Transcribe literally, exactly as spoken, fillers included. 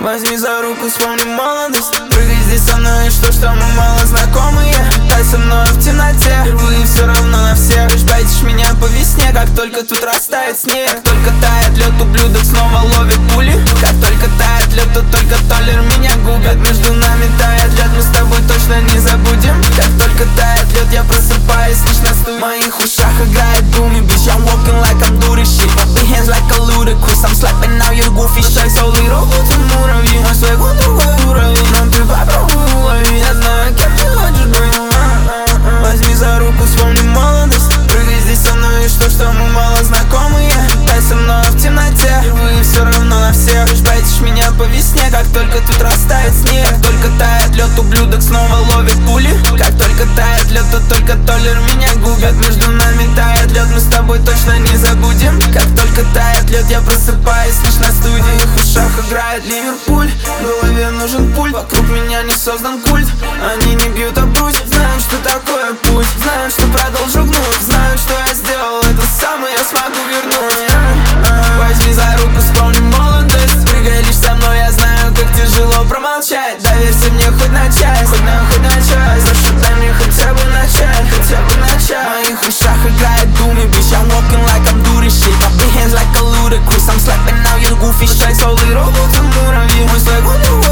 Возьми за руку, вспомни молодость. Прыгай здесь со мной, и что, что мы мало знакомые. Тай со мной в темноте, впервые все равно на всех. Лишь пойдешь меня по весне, как только тут растает снег. Как только тает лед, ублюдок снова ловит пули. Как только тает лед, то только толер меня губит. Между нами тает лед, мы с тобой точно не забудем. Как только тает лед, я просыпаюсь лишь на студии. В моих ушах играет думи, bitch, I'm walking like I'm doing shit. My big hands like a ludicrous, I'm slapping out your goofy shit. So little, будто муравьи, мой свой год другой уровень. Но ты попробуй уловить, я знаю, кем ты хочешь быть. Возьми за руку, вспомни молодость. Прыгай здесь со мной, и что, что мы мало знакомые. Тай со мной в темноте, впервые все равно на всех. Лишь пойдешь меня по весне, как только тут растает снег. Как только тает лед, ублюдок снова ловит пули. Как только тает лед, то только толер меня губит. Между нами тает лед, мы с тобой точно не забудем. Как только тает лед, я просыпаюсь лишь на студии. В моих ушах играет Ливерпуль, в голове нужен пульт. Вокруг меня не создан культ, они не бьют об грудь. Знают, что такое путь, знают, что продолжу гнуть. Знают, что я сделал это сам, и я смогу вернуть. Возьми за руку, вспомни молодость. Прыгай лишь со мной, я знаю, как тяжело промолчать. Доверься мне хоть на часть, хоть на, хоть на часть. Прошу, дай мне хотя бы начать, хотя бы начать. В моих ушах играет думи, bitch, I'm walking like I'm doing shit. My big hands like a ludicrous, I'm slapping out your goofy shit. So little, будто муравьи, мой свой год